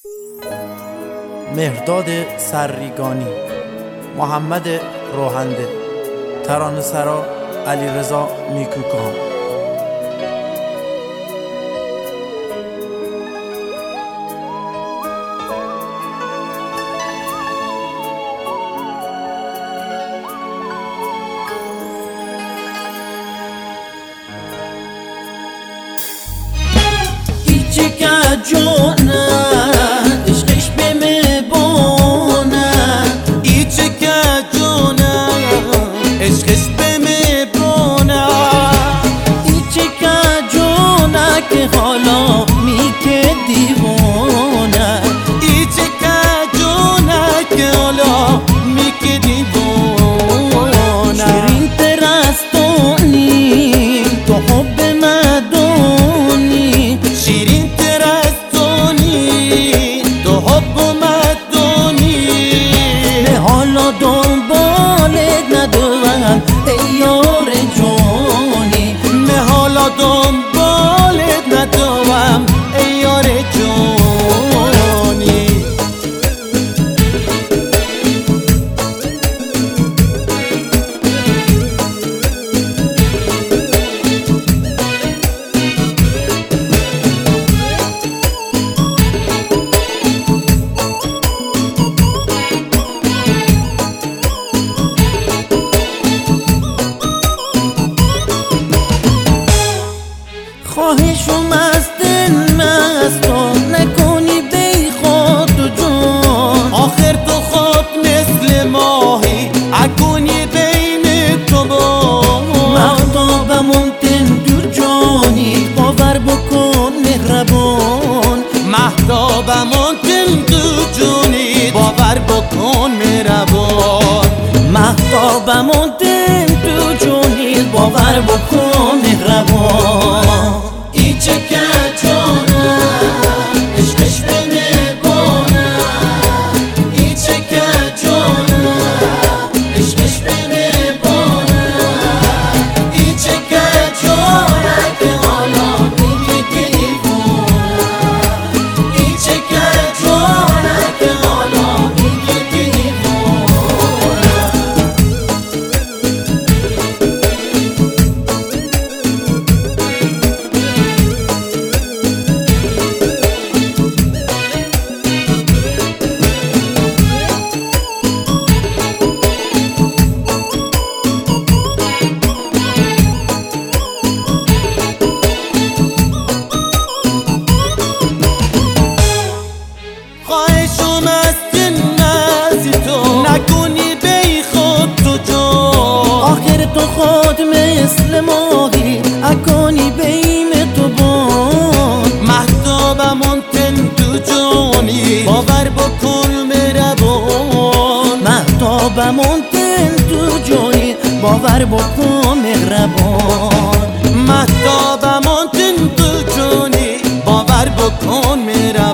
مهرداد سرریگانی، محمد روحنده، ترانه‌سرا علیرضا نیکوکار. جونه عشقش بمیبونه ایچه که جونه عشقش بمیبونه ایچه که جونه که حالا میکه دیوونه ایچه که جونه که حالا میکه دیوونه شیرین ترستونی تو حب مدونی شیرین دنبالت ندوم ای یار جونی من حالا دنبالت ندوم ای یار جونی خواهشم از دل مستم نکنی بی خود جون آخر تو خود مثل ماهی اکنی بین تو با مهتابمون تن دور جانی باور بکن مهربان مهتابمون تن دور جانی باور بکن مهربان مهتابمون تن دور جانی باور بکن مهربان ایچه که جونه عشقش بمیبونه ایچه که جونه عشقش بمیبونه ایچه که جونه که حالا میگه دیوونه ایچه که جونه که حالا میگه دیوونه خواهشم از دل نزی تو نکنی بی خود تو جان آخر تو خود مثل ماهی اکنی بیم تو بان مهتابمون تن تو جانی باور بکن مهربان مهتابمون تن تو جانی باور بکن مهربان مهتابمون تن تو جانی باور بکن مهربان